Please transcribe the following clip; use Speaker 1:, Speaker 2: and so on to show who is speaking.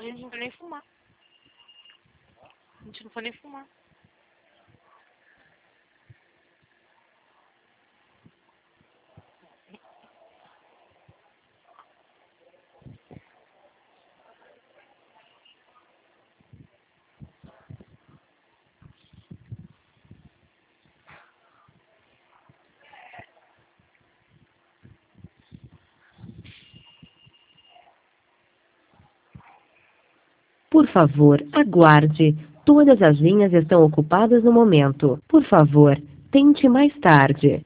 Speaker 1: gente não foi nem fumar. A gente não foi nem fumar.
Speaker 2: Por favor, aguarde. Todas as linhas estão ocupadas no momento. Por favor, tente mais tarde.